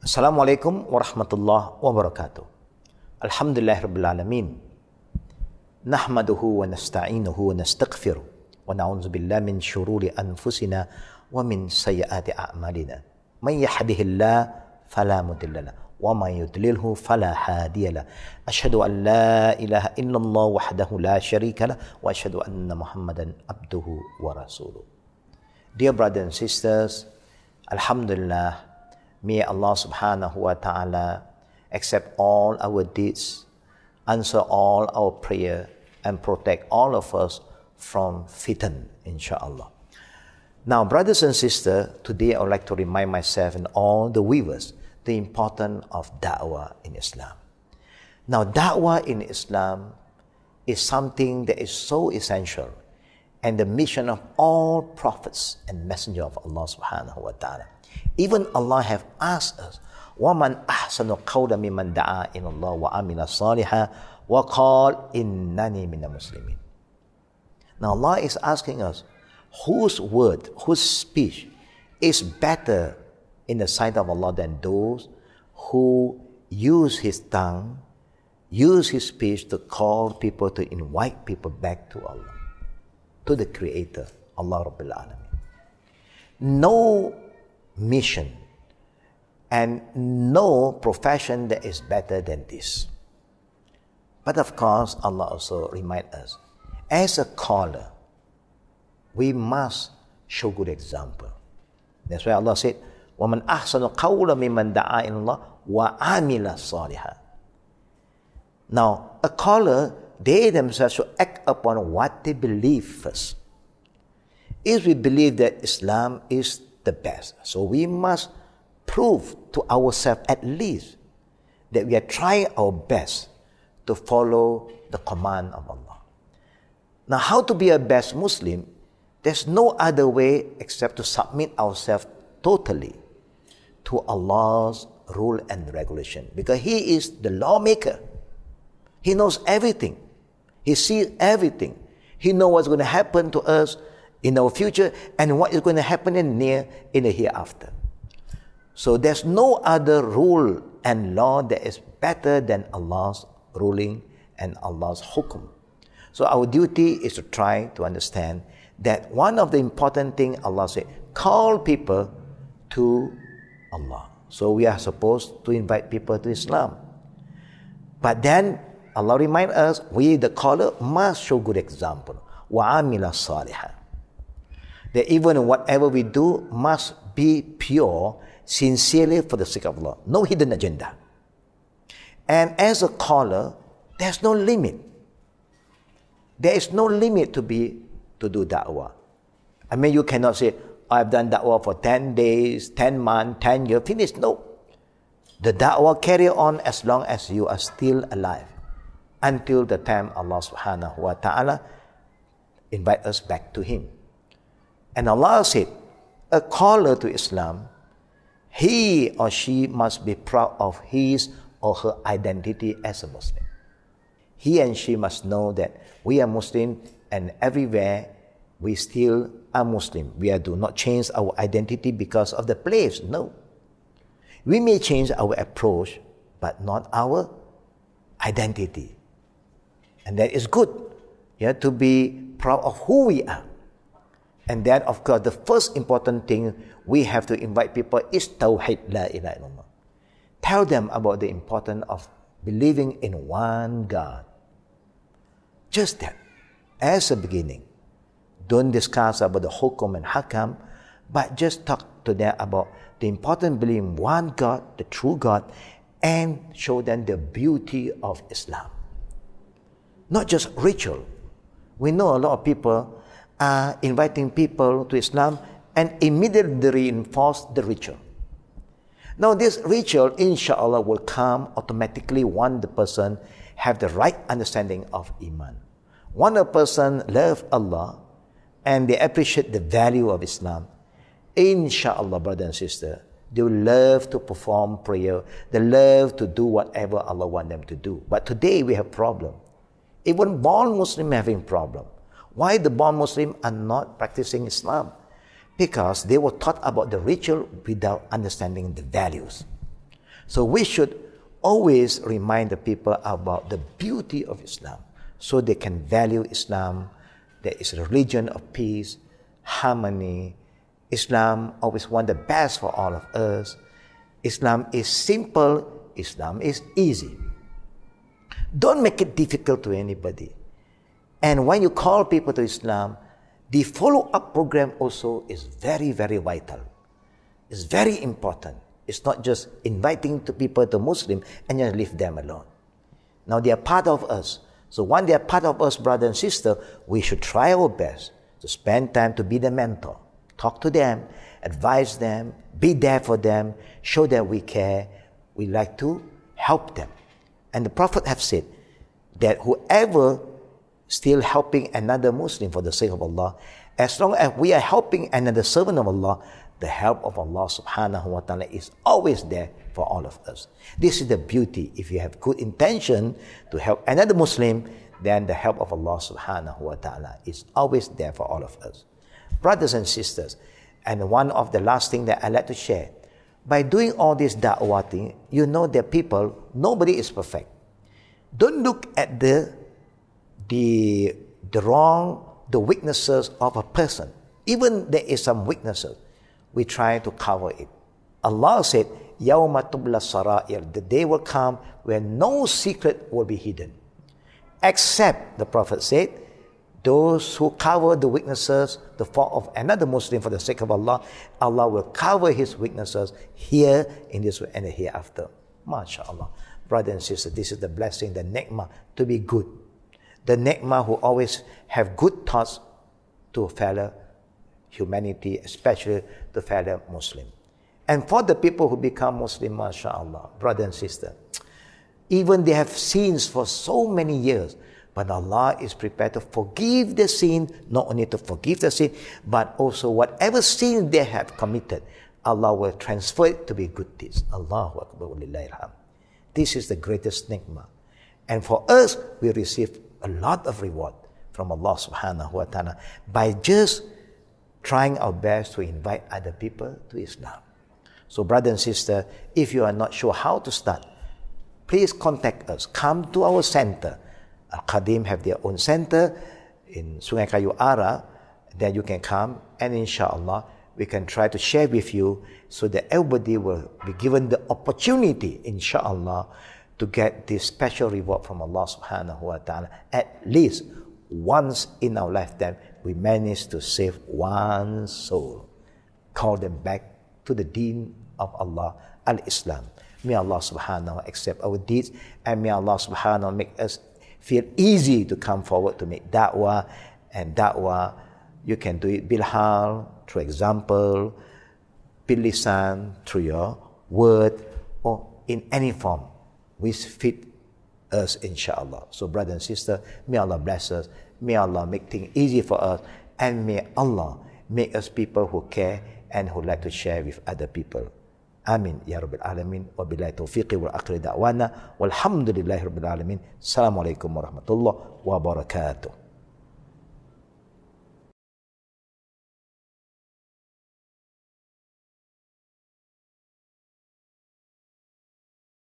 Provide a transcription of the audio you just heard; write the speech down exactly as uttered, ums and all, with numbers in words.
Assalamu alaikum wa rahmatullah wa barakatuh. Alhamdulillah rabbil alameen. Nahmaduhu wa nasta'inuhu wa nastaghfiruh. Wa na'udzu billahi min shururi anfusina wa min sayyiati a'malina. Man yahdihillah fala mudilla lahu wa man yudlilhu fala hadiya lahu. Asyhadu an la ilaha illallah wahdahu la syarika lahu wa asyhadu anna Muhammadan abduhu wa rasuluh. Dear brothers and sisters, alhamdulillah, may Allah subhanahu wa ta'ala accept all our deeds, answer all our prayer, and protect all of us from fitan, inshallah. Now, brothers and sisters, today I would like to remind myself and all the viewers the importance of da'wah in Islam. Now, da'wah in Islam is something that is so essential and the mission of all prophets and messengers of Allah subhanahu wa ta'ala. Even Allah have asked us, وَمَنْ أَحْسَنُ قَوْلًا مِمَّنْ دَعَا إِلَى اللَّهِ وَعَمِلَ صَالِحًا وَقَالَ إِنَّنِي مِنَ الْمُسْلِمِينَ. Now Allah is asking us, whose word, whose speech is better in the sight of Allah than those who use his tongue, use his speech to call people, to invite people back to Allah, to the Creator, Allah Rabbil Alameen. No mission and no profession that is better than this. But of course, Allah also reminds us, as a caller, we must show good example. That's why Allah said, وَمَنْ أَحْسَنُ قَوْلًا مِمَّنْ دَعَا إِلَى اللَّهِ وَعَمِلَ صَالِحًا. Now, a caller, they themselves should act upon what they believe first. If we believe that Islam is the best, so we must prove to ourselves at least that we are trying our best to follow the command of Allah. Now, how to be a best Muslim? There's no other way except to submit ourselves totally to Allah's rule and regulation, because He is the lawmaker. He knows everything. He sees everything. He knows what's going to happen to us in our future and what is going to happen in near in the hereafter. So there's no other rule and law that is better than Allah's ruling and Allah's hukum. So our duty is to try to understand that one of the important things Allah said, call people to Allah. So we are supposed to invite people to Islam. But then Allah reminds us, we the caller must show good example. وَعَمِلَ صَالِحًا. That even whatever we do must be pure, sincerely for the sake of Allah. No hidden agenda. And as a caller, there's no limit. There is no limit to be to do da'wah. I mean, you cannot say, I've done da'wah for ten days, ten months, ten years, finish. No. The da'wah carry on as long as you are still alive, until the time Allah subhanahu wa ta'ala invite us back to Him. And Allah said, a caller to Islam, he or she must be proud of his or her identity as a Muslim. He and she must know that we are Muslim and everywhere we still are Muslim. We are, do not change our identity because of the place. No. We may change our approach, but not our identity. And that is good. Yeah, to be proud of who we are. And then, of course, the first important thing we have to invite people is Tawheed, La ilaha illallah. Tell them about the importance of believing in one God. Just that, as a beginning. Don't discuss about the hukum and hakam, but just talk to them about the importance of believing in one God, the true God, and show them the beauty of Islam. Not just ritual. We know a lot of people are inviting people to Islam and immediately reinforce the ritual. Now this ritual, inshallah, will come automatically once the person have the right understanding of Iman. Once a person love Allah and they appreciate the value of Islam, inshallah, brother and sister, they will love to perform prayer. They love to do whatever Allah wants them to do. But today we have problem. Even born Muslim having problem. Why the born Muslim are not practicing Islam? Because they were taught about the ritual without understanding the values. So we should always remind the people about the beauty of Islam so they can value Islam. That is a religion of peace, harmony. Islam always wants the best for all of us. Islam is simple. Islam is easy. Don't make it difficult to anybody. And when you call people to Islam, the follow-up program also is very, very vital. It's very important. It's not just inviting to people to Muslim and just leave them alone. Now they are part of us. So when they are part of us, brother and sister, we should try our best to spend time to be the mentor. Talk to them, advise them, be there for them, show that we care. We like to help them. And the Prophet have said that whoever still helping another Muslim for the sake of Allah, as long as we are helping another servant of Allah, the help of Allah subhanahu wa ta'ala is always there for all of us. This is the beauty. If you have good intention to help another Muslim, then the help of Allah subhanahu wa ta'ala is always there for all of us. Brothers and sisters, and one of the last thing that I like to share, by doing all this da'wah thing, you know that people, nobody is perfect. Don't look at the, the, the wrong, the weaknesses of a person. Even there is some weaknesses, we try to cover it. Allah said, يَوْمَ تُبْلَ السَّرَائِرُ, the day will come where no secret will be hidden. Except, the Prophet said, those who cover the weaknesses, the fault of another Muslim for the sake of Allah, Allah will cover his weaknesses here in this way and hereafter. MashaAllah. Brother and sister, this is the blessing, the ni'mah, to be good. The ni'mah who always have good thoughts to fellow humanity, especially to fellow Muslim. And for the people who become Muslim, MashaAllah, brother and sister, even they have sins for so many years, but Allah is prepared to forgive the sin, not only to forgive the sin, but also whatever sin they have committed, Allah will transfer it to be good deeds. Allahu Akbar wa lillahi alhamd. This is the greatest ni'mah. And for us, we receive a lot of reward from Allah subhanahu wa ta'ala by just trying our best to invite other people to Islam. So brother and sister, if you are not sure how to start, please contact us. Come to our center. Al-Qadim have their own center in Sungai Kayu Ara. Then you can come and inshallah, we can try to share with you so that everybody will be given the opportunity, inshallah, to get this special reward from Allah subhanahu wa ta'ala. At least once in our lifetime, we managed to save one soul. Call them back to the deen of Allah, al-Islam. May Allah subhanahu wa ta'ala accept our deeds, and may Allah subhanahu wa ta'ala make us feel easy to come forward to make da'wah. And da'wah, you can do it bilhal, through example, bil lisan, through your word, or in any form which fit us, inshallah. So brother and sister, may Allah bless us, may Allah make things easy for us, and may Allah make us people who care and who like to share with other people. Amin ya Rabbil Alamin. Wa billahi taufiqi wal akhiri da'wana walhamdulillahi Rabbil Alamin. Assalamualaikum warahmatullahi wabarakatuh.